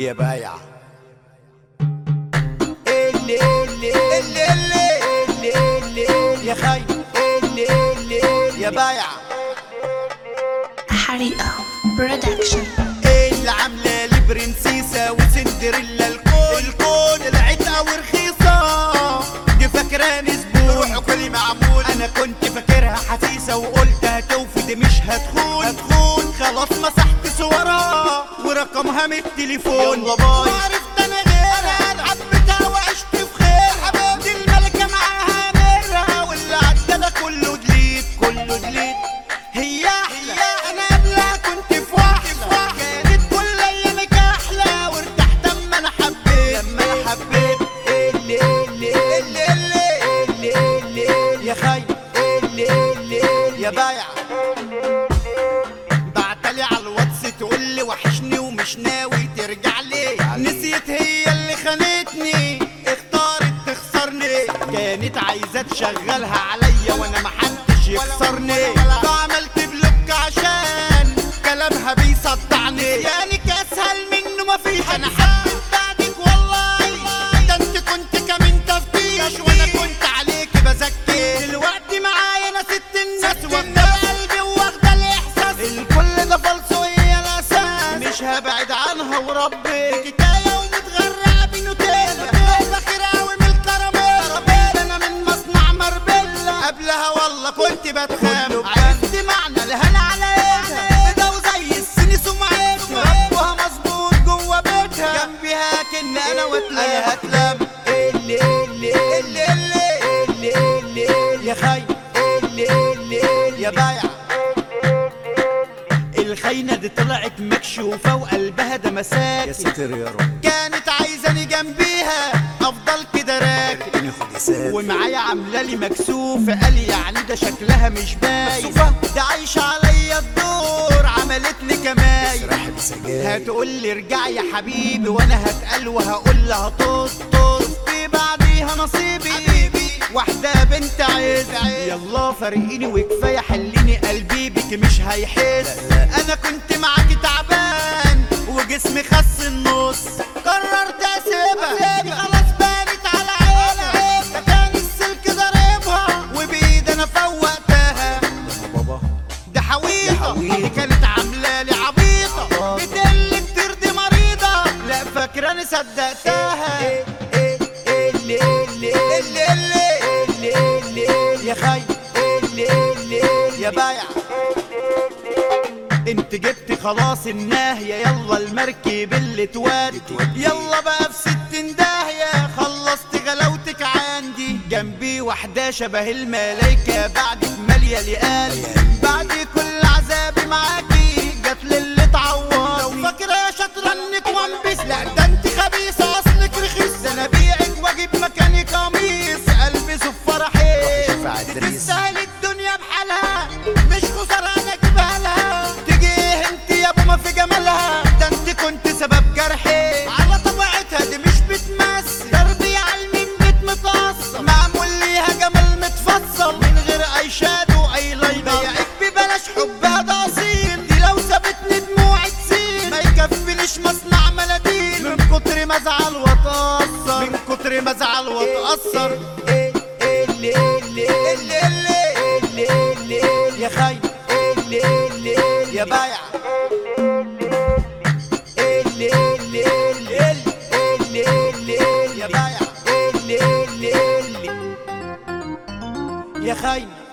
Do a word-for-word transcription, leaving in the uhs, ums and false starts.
يا بايع. اللي اللي اللي اللي اللي يا خاين اللي اللي يا بايع. حريقة برودكشن. اللي عامله لي برنسيسه وسندريلا الكون الكون العتقه ورخيصه دي فاكراني زبون روح كلي معمول. انا كنت فاكرها حسيسه وقلت هتوفي دي مش هتخون هتخون خلاص مسحت صورها ورقمها من التليفون. يلا باي عرفت انا غيرها انا حبيتها وعشت في خير حبيبتي الملكه معاها مرها واللي عدى ده كله دليت كله دليت. هي احلى انا قبلها كنت في واحده كانت كل ايامك احلى وارتحت اما انا حبيت لما انا حبيت. اللي اللي اللي اللي اللي يا خاين اللي اللي يا بايع. بعتلي على الواتس تقولي وحشني ومش ناوي ترجع لي. نسيت هي اللي خانتني اختارت تخسرني كانت عايزه تشغلها عليا وانا محدش يخسرني. فعملت بلوك عشان كلامها بيصدعني يعني اسهل منه مفيش. انا حبيت بعدك والله ده انت كنت كمان تفتيش وانا كنت عليك بزكي. دلوقتي معايا انا ست الناس واخده بقلبي واخده الاحساس الكل ده فالصو هي الاساس مش هبعد عنها وربي. كفايه ومتغرقه بنوتيلا فاخر قوي من الكراميل. انا من مصنع مربيلا قبلها والله كنت بتخام. عرفت معنى الهنا على ايدها ده وزي السن سمعتها ربها مظبوط جوه بيتها جنبيها كن انا واتلاقي هتلم. اللي اللي اللي اللي اللي يا خاين اللي اللي يا بايع. الخاينة دي طلعت مكشوفة وقلبها ده مساكن. يا ساتر يا رب. كانت عايزاني جنبيها افضل كده راكن ومعايا عامله لي مكسوفة. قال يعني ده شكلها مش باين ده عايشة عليا الدور عملت لي كماين. هتقول لي ارجع يا حبيبي وانا هتقل وهقول لها طز طز في بعديها نصيبي واحدة بنت عز. يلا فارقيني وكفاية حليني قلبي بك مش هيحس. انا كنت معاكي تعبان وجسمي خس النص قررت اسيبها خلاص بانت على عينها. ده كان السلك ضاربها وبايد انا فوقتها. ده حويطة دي كانت عاملة لي عبيطة بتقلي كتير دي مريضة لا فاكراني صدقتها. اللي اللي اللي اللي اللي يا خاين اللي اللي يا بايع. انت جبت خلاص الناهية يلا المركب اللي تودي يلا بقى في ستين داهية خلصت غلاوتك عندي. جنبي واحدة شبه الملايكة بعدك مالية لقالي بعد كل عذابي معاكي جات للي تعوضني. لو فاكرة يا شاطرة انك وان لا ده انت خبيثة اصلك رخيص. ده انا بيعك واجيب مكاني قميص قلبي صف فرحي. تستاهل الدنيا بحالها مش خسارة انا اجيبها لها. تيجي انت يا ابو ما في جمالها ده انت كنت سبب جرحي. على طبيعتها دي مش بتمثل تربية عالمين بيت متقصر معمول ليها جمال متفصل من غير اي شادو اي لاينر. بيعك ببلاش حبها ده اصيل دي لو سابتني دموعي تسيل ما يكفينيش مصنع مناديل من كتر ما ازعل واتأثر من كتر ما ازعل واتأثر. اللي اللي اللي اللي اللي يا خاين اللي اللي يا بايع. اللي اللي اللي اللي يا بايع. اللي اللي يا خاين